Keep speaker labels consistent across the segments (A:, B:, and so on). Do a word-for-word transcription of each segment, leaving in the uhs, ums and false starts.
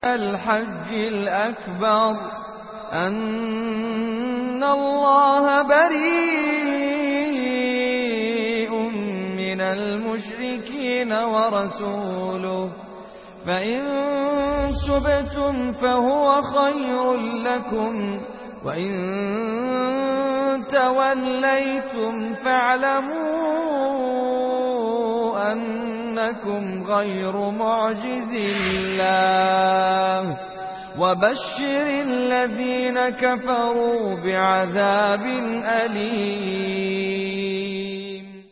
A: الحج الأكبر أن الله بريء من المشركين ورسوله فإن تبتم فهو خير لكم وإن توليتم فاعلموا أنكم غير معجز الله وبشر الذين كفروا بعذاب أليم.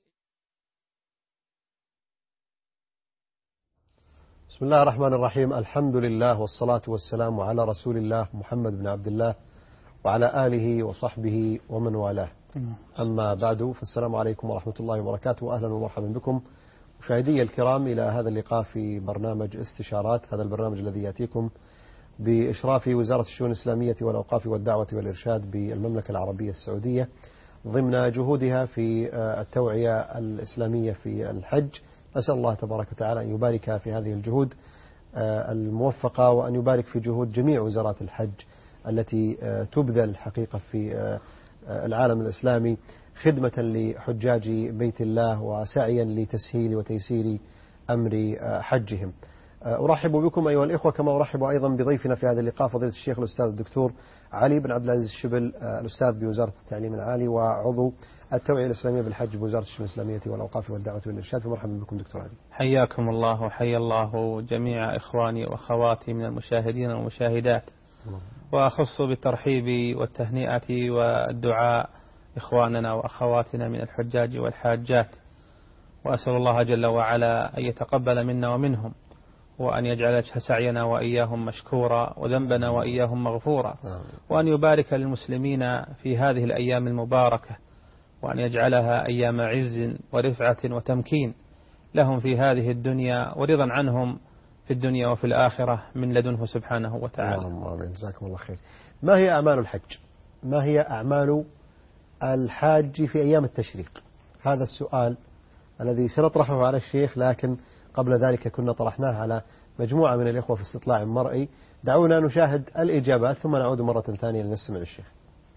B: بسم الله الرحمن الرحيم. الحمد لله والصلاة والسلام على رسول الله محمد بن عبد الله وعلى آله وصحبه ومن والاه. أما بعد، فالسلام عليكم ورحمة الله وبركاته، وأهلا ومرحبا بكم مشاهدي الكرام إلى هذا اللقاء في برنامج استشارات. هذا البرنامج الذي يأتيكم بإشراف وزارة الشؤون الإسلامية والأوقاف والدعوة والإرشاد بالمملكة العربية السعودية ضمن جهودها في التوعية الإسلامية في الحج. نسأل الله تبارك وتعالى أن يبارك في هذه الجهود الموفقة، وأن يبارك في جهود جميع وزارات الحج التي تبذل حقيقة في العالم الإسلامي خدمة لحجاج بيت الله وسعيا لتسهيل وتيسير أمر حجهم. أرحب بكم أيها الإخوة، كما أرحب أيضا بضيفنا في هذا اللقاء فضيلة الشيخ الأستاذ الدكتور علي بن عبد العزيز الشبل، الأستاذ بوزارة التعليم العالي وعضو التوعية الإسلامية بالحج بوزارة الشؤون الإسلامية والأوقاف والدعوة والإرشاد. فمرحبا بكم دكتور علي.
C: حياكم الله وحيا الله جميع إخواني وأخواتي من المشاهدين والمشاهدات، وأخص بالترحيب والتهنئة والدعاء إخواننا وأخواتنا من الحجاج والحاجات، وأسأل الله جل وعلا أن يتقبل منا ومنهم، وأن يجعل سعينا وإياهم مشكورا وذنبنا وإياهم مغفورا، وأن يبارك للمسلمين في هذه الأيام المباركة، وأن يجعلها أيام عز ورفعة وتمكين لهم في هذه الدنيا، ورضا عنهم في الدنيا وفي الآخرة من لدنه سبحانه وتعالى.
B: اللهم آمين. جزاكم الله خير. ما هي أعمال الحج؟ ما هي أعمال الحاج في أيام التشريق؟ هذا السؤال الذي سنطرحه على الشيخ، لكن قبل ذلك كنا طرحناه على مجموعة من الإخوة في استطلاع مرئي. دعونا نشاهد الإجابات ثم نعود مرة ثانية لنستمع للشيخ.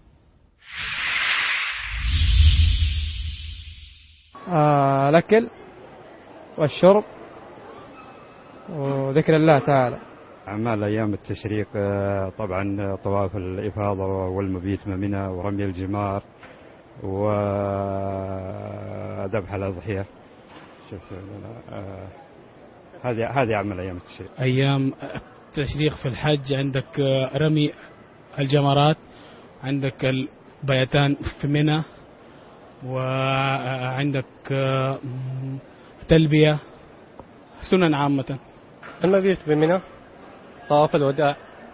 D: آه الأكل والشرب وذكر الله تعالى.
E: أعمال أيام التشريق طبعا طواف الإفاضة والمبيت منى ورمي الجمار وذبح الأضحية. شفت هذه هذه أعمال أيام التشريق.
F: أيام التشريق في الحج عندك رمي الجمرات، عندك البيتان في منى، وعندك تلبية، سنن عامة.
G: المبيت بمنى، طواف الوداع،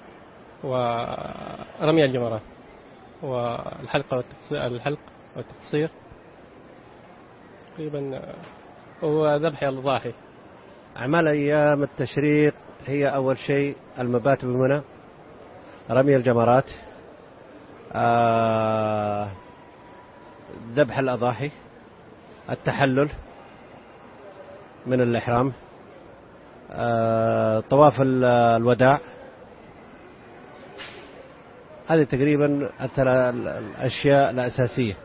G: ورمي الجمرات، والحلقة الحلق والتقصير تقريبا، وذبح الأضاحي.
H: أعمال أيام التشريق هي أول شيء المبات بمنى، رمي الجمرات، آه ذبح الأضاحي، التحلل من الإحرام، آه طواف الوداع. هذه تقريبا الأشياء الأساسية.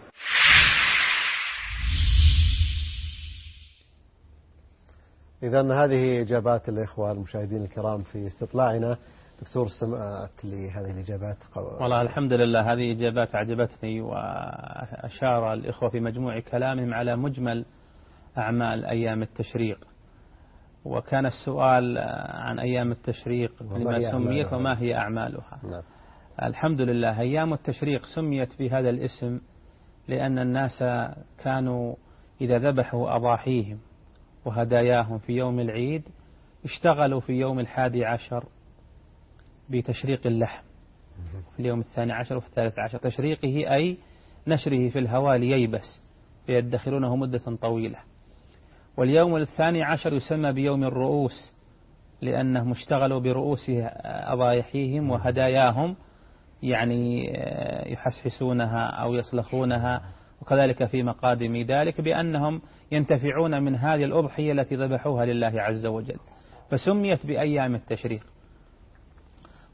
B: إذن هذه إجابات الإخوة المشاهدين الكرام في استطلاعنا. دكتور سمعت لهذه الإجابات؟
C: والله الحمد لله، هذه إجابات أعجبتني، وأشار الإخوة في مجموع كلامهم على مجمل أعمال أيام التشريق. وكان السؤال عن أيام التشريق لما سميت وما هي أعمالها.
B: نعم.
C: الحمد لله، أيام التشريق سميت بهذا الاسم لأن الناس كانوا إذا ذبحوا أضاحيهم وهداياهم في يوم العيد اشتغلوا في يوم الحادي عشر بتشريق اللحم، في اليوم الثاني عشر وفي الثالث عشر، تشريقه أي نشره في الهواء لييبس، فيدخرونه مدة طويلة. واليوم الثاني عشر يسمى بيوم الرؤوس، لأنهم اشتغلوا برؤوس أضاحيهم وهداياهم، يعني يحسحسونها أو يصلخونها، وكذلك في مقادم ذلك بأنهم ينتفعون من هذه الأضحية التي ذبحوها لله عز وجل، فسميت بأيام التشريق.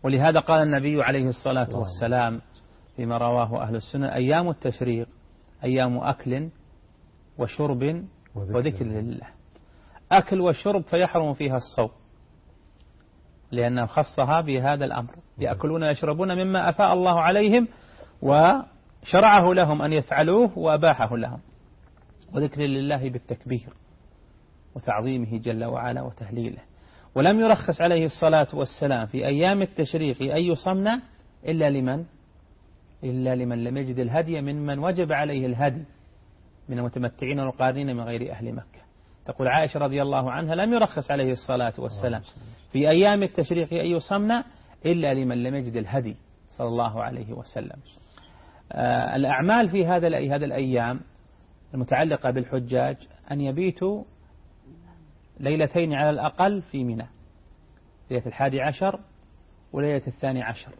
C: ولهذا قال النبي عليه الصلاة والسلام فيما رواه أهل السنة: أيام التشريق أيام أكل وشرب وذكر لله. أكل وشرب فيحرم فيها الصوم، لأنه خصها بهذا الأمر، يأكلون ويشربون مما أفاء الله عليهم وشرعه لهم أن يفعلوه وأباحه لهم. وذكر لله بالتكبير وتعظيمه جل وعلا وتهليله. ولم يرخص عليه الصلاة والسلام في أيام التشريق أن يصمنا إلا لمن إلا لمن لم يجد الهدي ممن وجب عليه الهدي من المتمتعين والقارنين من غير أهل مكة. تقول عائشة رضي الله عنها: لم يرخص عليه الصلاة والسلام في أيام التشريق أن يصمنا إلا لمن لم يجد الهدي صلى الله عليه وسلم. آه الأعمال في هذا هذا الأيام المتعلقة بالحجاج أن يبيتوا ليلتين على الأقل في منى، ليلة الحادي عشر وليلة الثاني عشر،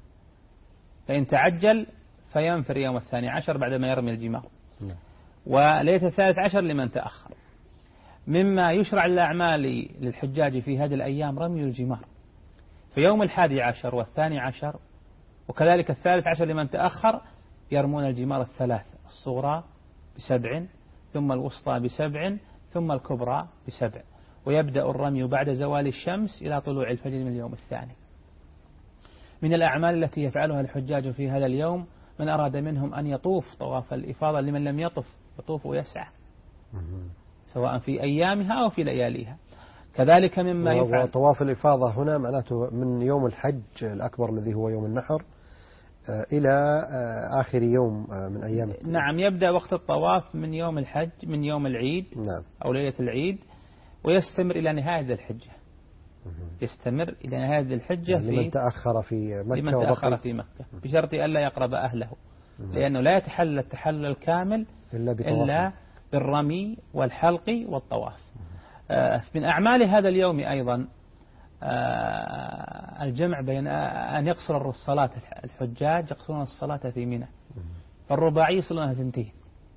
C: فإن تعجل فينفر يوم الثاني عشر بعدما يرمي الجمار، وليلة الثالث عشر لمن تأخر. مما يشرع الأعمال للحجاج في هذه الأيام رمي الجمار في يوم الحادي عشر والثاني عشر، وكذلك الثالث عشر لمن تأخر يرمون الجمار الثلاث: الصغرى بسبع، ثم الوسطى بسبع، ثم الكبرى بسبع، ويبدأ الرمي بعد زوال الشمس إلى طلوع الفجر من اليوم الثاني. من الأعمال التي يفعلها الحجاج في هذا اليوم من أراد منهم أن يطوف طواف الإفاضة، لمن لم يطف يطوف ويسعى سواء في أيامها أو في لياليها. كذلك مما يفعل
B: وطواف الإفاضة هنا معناته من يوم الحج الأكبر الذي هو يوم النحر إلى آخر يوم من أيام.
C: نعم، يبدأ وقت الطواف من يوم الحج، من يوم العيد
B: نعم.
C: أو ليلة العيد، ويستمر إلى نهاية ذي الحجة. يستمر إلى نهاية ذي الحجة
B: يعني لمن تأخر في مكة
C: لمن تأخر في مكة بشرط ألا يقرب أهله، لأنه لا يتحلل التحلل الكامل إلا, إلا بالرمي والحلق والطواف. آه من أعمال هذا اليوم أيضا آه الجمع بين آه أن يقصر الصلاة. الحجاج يقصرون الصلاة في منى، فالرباعي يصلونها ثنتين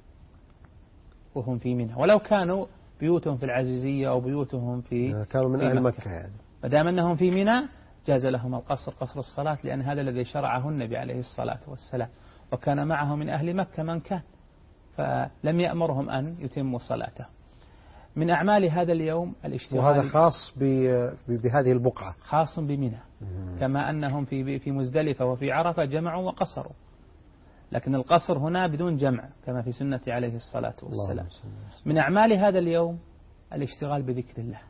C: وهم في منى، ولو كانوا بيوتهم في العزيزية أو بيوتهم في
B: كانوا من
C: في
B: أهل
C: مكة,
B: مكة يعني.
C: ما دام أنهم في منى جاز لهم القصر، قصر الصلاة، لأن هذا الذي شرعه النبي عليه الصلاة والسلام، وكان معه من أهل مكة من كان، فلم يأمرهم أن يتموا صلاته. من أعمال هذا اليوم الاشتغال،
B: وهذا خاص بهذه البقعة،
C: خاص بمنى، كما أنهم في في مزدلفة وفي عرفة جمعوا وقصروا، لكن القصر هنا بدون جمع كما في سنة عليه الصلاة والسلام. من أعمال هذا اليوم الاشتغال بذكر الله،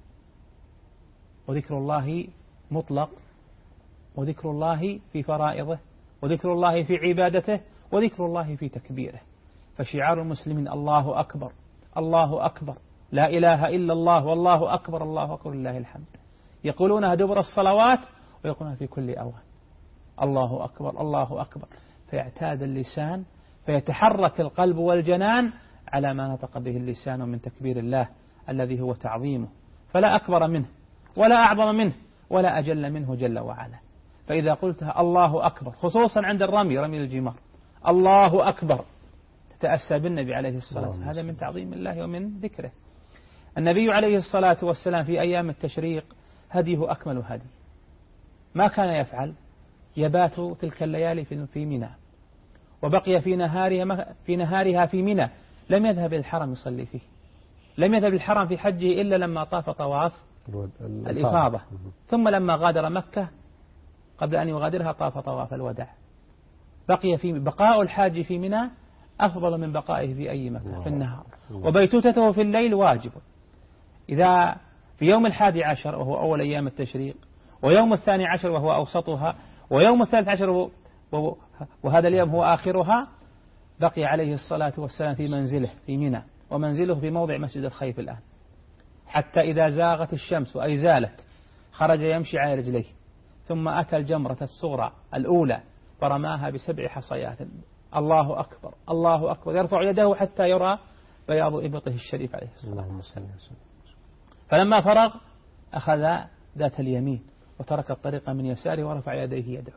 C: وذكر الله مطلق، وذكر الله في فرائضه، وذكر الله في عبادته، وذكر الله في تكبيره. فشعار المسلمين الله أكبر الله أكبر لا إله إلا الله والله أكبر الله أكبر لله الحمد، يقولونها دبر الصلوات ويقولونها في كل أوان، الله أكبر الله أكبر، فيعتاد اللسان، فيتحرك القلب والجنان على ما نطق به اللسان من تكبير الله الذي هو تعظيمه، فلا أكبر منه ولا أعظم منه ولا أجل منه جل وعلا. فإذا قلتها الله أكبر، خصوصا عند الرمي، رمي الجمار، الله أكبر، تتأسى بالنبي عليه الصلاة والسلام، هذا من تعظيم الله ومن ذكره. النبي عليه الصلاة والسلام في أيام التشريق هديه أكمل هدي، ما كان يفعل، يبات تلك الليالي في منى، وبقي في نهارها في نهارها في منى، لم يذهب الحرم يصلي فيه، لم يذهب الحرم في حجه إلا لما طاف طواف الإفاضة، ثم لما غادر مكة قبل أن يغادرها طاف طواف الوداع. بقي في بقاء الحاج في منى أفضل من بقائه في أي مكان في النهار، وبيتوتته في الليل واجب. إذا في يوم الحادي عشر وهو أول أيام التشريق، ويوم الثاني عشر وهو أوسطها، ويوم الثالث عشر وهذا اليوم هو آخرها، بقي عليه الصلاة والسلام في منزله في منى، ومنزله في موضع مسجد الخيف الآن، حتى إذا زاغت الشمس وأي زالت خرج يمشي على رجليه، ثم أتى الجمرة الصغرى الأولى فرماها بسبع حصيات، الله أكبر الله أكبر، يرفع يده حتى يرى بياض إبطه الشريف عليه الصلاة والسلام. فلما فرغ أخذ ذات اليمين وترك الطريق من يساره ورفع يديه يدعو،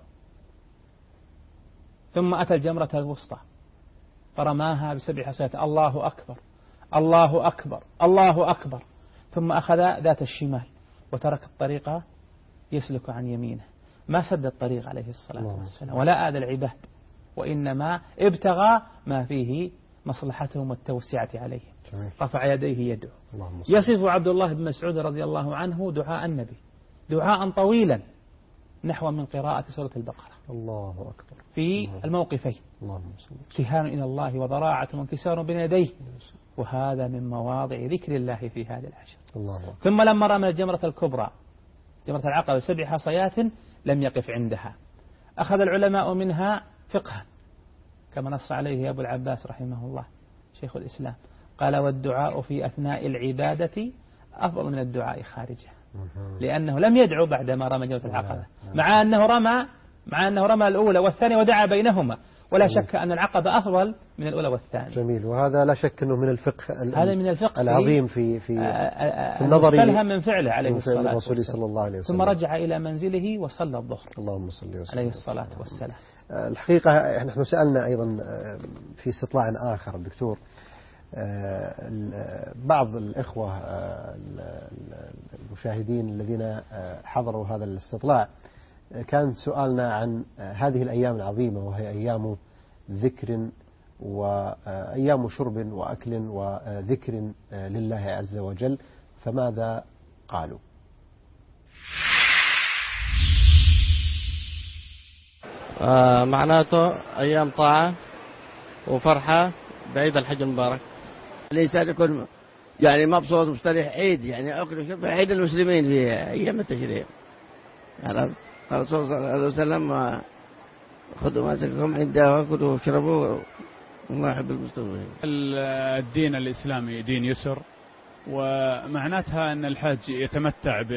C: ثم أتى الجمرة الوسطى فرماها بسبع حصيات، الله أكبر الله أكبر الله أكبر، ثم أخذ ذات الشمال وترك الطريق يسلك عن يمينه، ما سد الطريق عليه الصلاة والسلام ولا آذى العباد، وإنما ابتغى ما فيه مصلحتهم والتوسعة عليهم. رفع يديه يدعو. يصف عبد الله بن مسعود رضي الله عنه دعاء النبي دعاء طويلا نحو من قراءة سورة البقرة.
B: الله أكبر.
C: في الموقفين ابتهال إلى الله وضراعة وانكسار بين يديه، وهذا من مواضع ذكر الله في هذه العشر. الله أكبر. ثم لما رمى الجمرة الكبرى جمرة العقبة سبع حصيات لم يقف عندها، أخذ العلماء منها فقها كما نص عليه أبو العباس رحمه الله شيخ الإسلام، قال والدعاء في أثناء العبادة أفضل من الدعاء خارجها، لأنه لم يدعو بعدما رمى جمرة العقبة، مع أنه رمى مع أنه رمى الأولى والثانية ودعا بينهما، ولا شك أن العقبة أفضل من الأولى والثانية.
B: جميل. وهذا لا شك أنه من الفقه
C: هذا من الفقه
B: العظيم في في في النظر
C: المستلهم من فعله عليه الصلاة والسلام.
B: صلى الله عليه وسلم.
C: ثم رجع إلى منزله وصلى الظهر.
B: اللهم صل وسلم
C: عليه الصلاة والسلام.
B: الحقيقة نحن سألنا أيضا في استطلاع آخر الدكتور بعض الإخوة المشاهدين الذين حضروا هذا الاستطلاع، كان سؤالنا عن هذه الأيام العظيمة وهي أيام ذكر وأيام شرب وأكل وذكر لله عز وجل، فماذا قالوا؟
I: آه معناته أيام طاعة وفرحة بعيد الحج المبارك.
J: الإنسان يكون يعني مبسوط ومستريح، عيد يعني أكل وشرب، عيد المسلمين في أيام التشريق. عرفت؟ الرسول صلى الله عليه وسلم خذوا ما تلكم عنده وكلوا واشربوا الله يحب المسلمين.
K: الدين الإسلامي دين يسر، ومعناتها أن الحاج يتمتع ب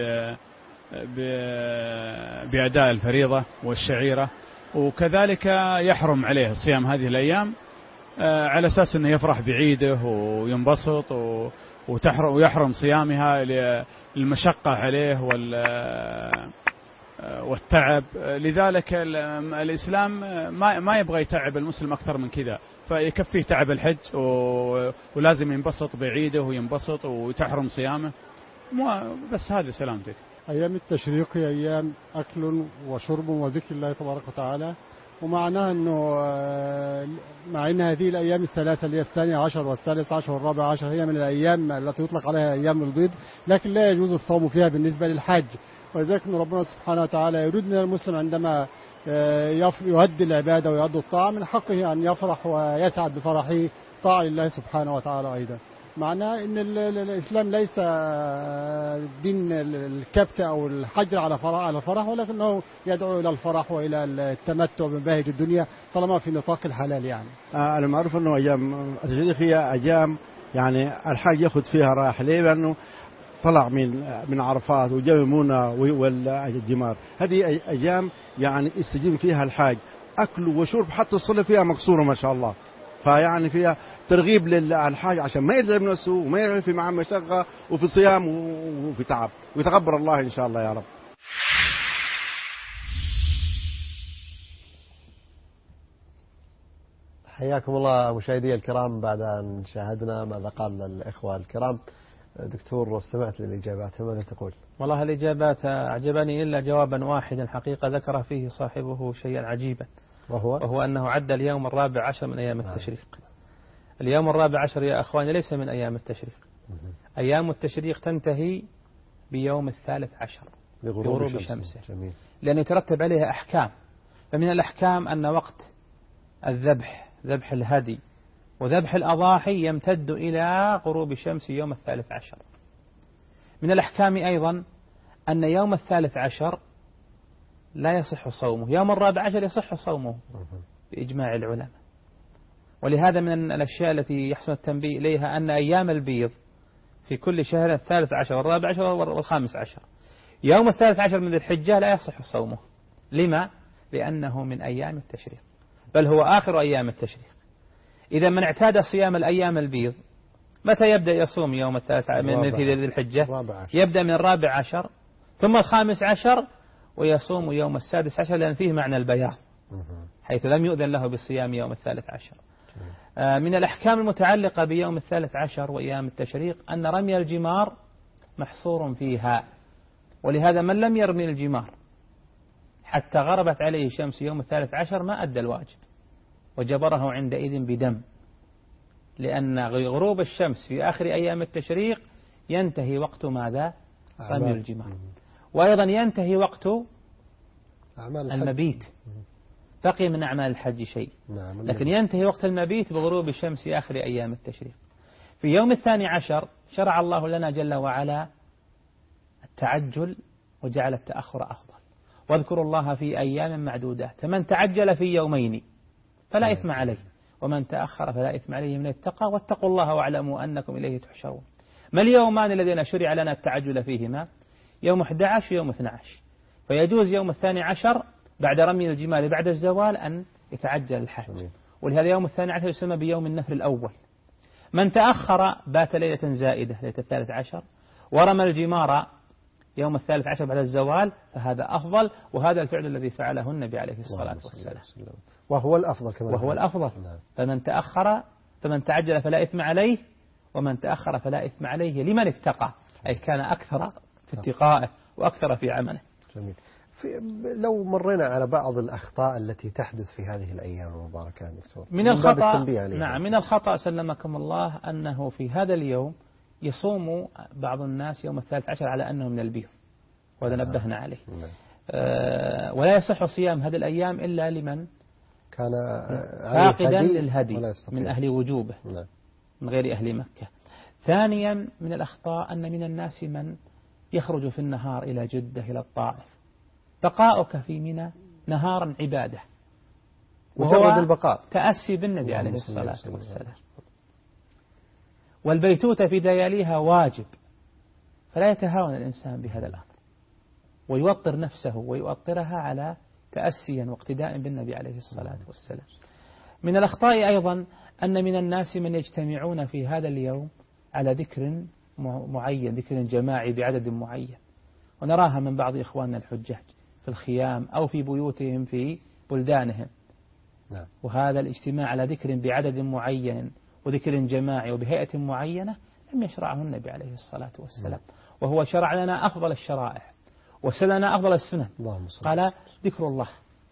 K: بأداء الفريضة والشعيرة، وكذلك يحرم عليه صيام هذه الأيام على أساس أنه يفرح بعيده وينبسط، ويحرم صيامها للمشقة عليه والتعب. لذلك الإسلام ما يبغى يتعب المسلم أكثر من كذا، فيكفيه تعب الحج ولازم ينبسط بعيده وينبسط وتحرم صيامه بس. هذه سلامتك.
L: أيام التشريق هي أيام أكل وشرب وذكر الله تبارك وتعالى، ومعناها أنه مع أن هذه الأيام الثلاثة اللي هي الثاني عشر والثالث عشر والرابع عشر هي من الأيام التي يطلق عليها أيام البيض، لكن لا يجوز الصوم فيها بالنسبة للحج. ولذلك ربنا سبحانه وتعالى يريد من المسلم عندما يؤدي العبادة ويؤدي الطاعة من حقه أن يفرح ويسعد بفرحه طاعة لله سبحانه وتعالى أيضا. معناه أن الإسلام ليس دين الكبت أو الحجر على فرح على الفرح، ولكنه يدعو إلى الفرح وإلى التمتع بمباهج الدنيا طالما في نطاق الحلال. يعني
M: أنا معروف أنه أيام التشريق هي أيام يعني الحاج يأخذ فيها راحة. ليه؟ لأنه طلع من من عرفات وجاء منى والجمار. هذه أيام يعني استجيب فيها الحاج أكل وشرب، حتى الصلاة فيها مقصورة ما شاء الله، فيعني فيها ترغيب للحاج عشان ما يتعب نفسه وما يعرف في معاه مشقة وفي صيام وفي تعب، ويتقبل الله إن شاء الله يا رب.
B: حياكم الله مشاهدي الكرام. بعد أن شاهدنا ماذا قال الإخوة الكرام، دكتور استمعت للإجابات، ماذا تقول؟
C: والله الإجابات أعجبني إلا جوابا واحدا حقيقة ذكر فيه صاحبه شيئا عجيبا،
B: وهو,
C: وهو أنه عد اليوم الرابع عشر من أيام التشريق. اليوم الرابع عشر يا أخواني ليس من أيام التشريق. أيام التشريق تنتهي بيوم الثالث عشر بغروب شمسه، لأنه يترتب عليها أحكام. فمن الأحكام أن وقت الذبح، ذبح الهدي وذبح الأضاحي، يمتد إلى غروب شمس يوم الثالث عشر. من الأحكام أيضا أن يوم الثالث عشر لا يصح صومه، يوم الرابع عشر يصح صومه بإجماع العلماء. ولهذا من الأشياء التي يحسن التنبيه إليها أن أيام البيض في كل شهر الثالث عشر والرابع عشر والخامس عشر، يوم الثالث عشر من ذي الحجة لا يصح صومه. لما؟ لأنه من أيام التشريق، بل هو آخر أيام التشريق. إذا من اعتاد صيام الأيام البيض متى يبدأ يصوم يوم الثالث من ذي الحجة؟ يبدأ من الرابع عشر ثم الخامس عشر، ويصوم يوم السادس عشر، لأن فيه معنى البياض حيث لم يؤذن له بالصيام يوم الثالث عشر. من الأحكام المتعلقة بيوم الثالث عشر وأيام التشريق أن رمي الجمار محصور فيها، ولهذا من لم يرمي الجمار حتى غربت عليه شمس يوم الثالث عشر ما أدى الواجب، وجبره عندئذ بدم، لأن غروب الشمس في آخر أيام التشريق ينتهي وقت ماذا؟ رمي الجمار، وأيضا ينتهي وقت المبيت. بقي من أعمال الحج شيء، لكن ينتهي وقت المبيت بغروب الشمس في آخر أيام التشريق. في يوم الثاني عشر شرع الله لنا جل وعلا التعجل وجعل التأخر أفضل، واذكروا الله في أيام معدودات، فمن تعجل في يومين فلا إثم عليه، ومن تأخر فلا إثم عليه من اتقى، واتقوا الله واعلموا أنكم إليه تحشرون. ما اليومان الذين شرع لنا التعجل فيهما؟ يوم أحد عشر ويوم اثني عشر، فيجوز يوم الثاني عشر بعد رمي الجمال بعد الزوال أن يتعجل الحج، ولهذا يوم الثاني عشر يسمى بيوم النفر الأول. من تأخر بات ليلة زائدة ليلة الثالث عشر ورمى الجمار يوم الثالث عشر بعد الزوال فهذا أفضل، وهذا الفعل الذي فعله النبي عليه الصلاة والسلام،
B: وهو الأفضل كمان،
C: وهو الأفضل. فمن تأخر فمن تعجل فلا إثم عليه، ومن تأخر فلا إثم عليه لمن اتقى، أي كان أكثر في اتقائه وأكثر في عمله.
B: جميل. في لو مرينا على بعض الأخطاء التي تحدث في هذه الأيام المباركة دكتور،
C: من الخطأ نعم من الخطأ سلمكم الله أنه في هذا اليوم يصوم بعض الناس يوم الثالث عشر على أنه من البيض، وهذا آه. نبهنا عليه. آه ولا يصح صيام هذه الأيام إلا لمن
B: كان
C: فاقدا للهدي من أهل وجوبه
B: نعم.
C: من غير أهل مكة. ثانيا من الأخطاء أن من الناس من يخرج في النهار إلى جدة إلى الطائف، بقاؤك في منى نهارا عبادة،
B: مجرد البقاء
C: تأسي بالنبي عليه الصلاة والسلام، والبيتوتة في لياليها واجب، فلا يتهاون الإنسان بهذا الأمر ويوطر نفسه ويوطرها على تأسيا واقتداء بالنبي عليه الصلاة والسلام. من الأخطاء أيضا أن من الناس من يجتمعون في هذا اليوم على ذكر معين، ذكر جماعي بعدد معين، ونراها من بعض إخواننا الحجاج في الخيام أو في بيوتهم في بلدانهم.
B: نعم.
C: وهذا الاجتماع على ذكر بعدد معين وذكر جماعي وبهيئة معينة لم يشرعه النبي عليه الصلاة والسلام، وهو شرع لنا أفضل الشرائع وسلنا أفضل السنن. قال ذكر الله،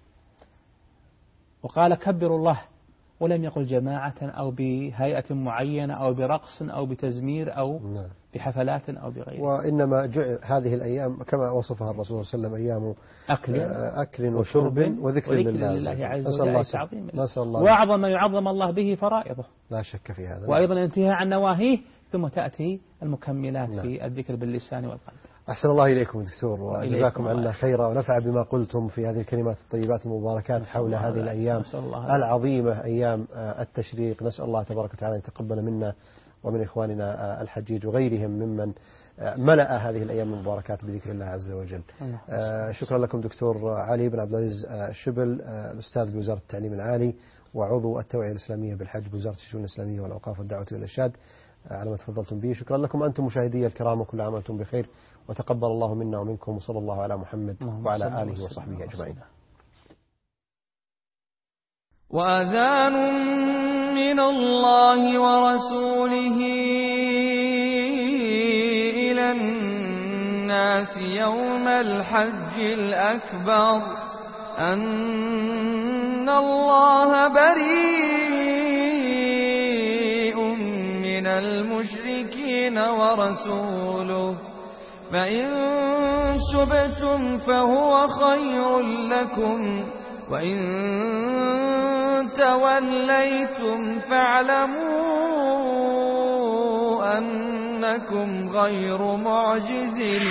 C: وقال كبر الله، ولم يقل جماعة أو بهيئة معينة أو برقص أو بتزمير أو
B: نعم.
C: بحفلات أو بغيره.
B: وإنما جعل هذه الأيام كما وصفها الرسول صلى الله عليه وسلم أيام
C: أكل,
B: أكل وشرب وذكر, وذكر
C: لله, لله عز وجل تعظيم
B: الله،
C: وأعظم ما يعظم الله به فرائضه
B: لا شك في هذا،
C: وأيضا الانتهاء عن نواهيه، ثم تأتي المكملات نعم. في الذكر باللسان والقلب.
B: أحسن الله إليكم دكتور، وجزاكم عنا خيرا، ونفع بما قلتم في هذه الكلمات الطيبات المباركات حول هذه الأيام العظيمة، أيام التشريق. نسأل الله تبارك وتعالى أن يتقبل منا ومن إخواننا الحجيج وغيرهم ممن ملأ هذه الأيام المباركات بذكر الله عز وجل. شكرا لكم دكتور علي بن عبد العزيز الشبل، الأستاذ بوزارة التعليم العالي وعضو التوعية الإسلامية بالحج بوزارة الشؤون الإسلامية والأوقاف والدعوة والإرشاد، على ما تفضلتم به. شكرا لكم أنتم مشاهدي الكرام، وكل عام وأنتم بخير، وتقبل الله منا ومنكم، وصلى الله على محمد وعلى آله وصحبه أجمعين.
A: وأذان من الله ورسوله إلى الناس يوم الحج الأكبر أن الله بريء من المشركين ورسوله، فإن تبتم فهو خير لكم، وإن توليتم فاعلموا أنكم غير معجز